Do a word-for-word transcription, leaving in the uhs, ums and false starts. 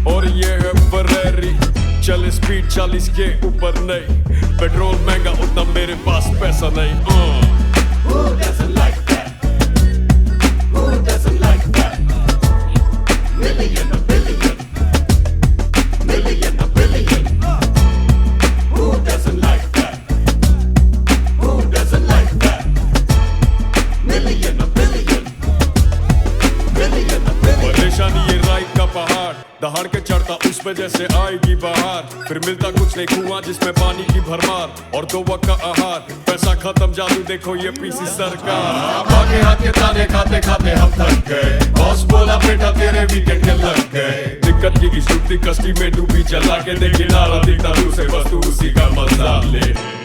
और ये है फरेरी, चले स्पीड चालीस के ऊपर नहीं, पेट्रोल महंगा उतना मेरे पास पैसा नहीं। uh. Who doesn't like that? Who doesn't like that? Million a billion, million a billion. Who doesn't like that? Who doesn't like that? Million a billion, million a billion. परेशानी ये राइट का पहाड़, दहाड़ के चढ़ता उसमें जैसे आएगी बाहर, फिर मिलता कुछ नहीं कुआं जिसमें पानी की भरमार, और दो वक्त का आहार, पैसा खत्म जादू देखो ये पीसी सरकार। आगे हाथ के ताने खाते खाते हम थक गए, बॉस बोला बेटा तेरे वीकेंड के लग गए। दिक्कत की इस डूबती कश्ती में डूबी जला के देखी नारा दिखता तू से बस तू उसी का मजा ले।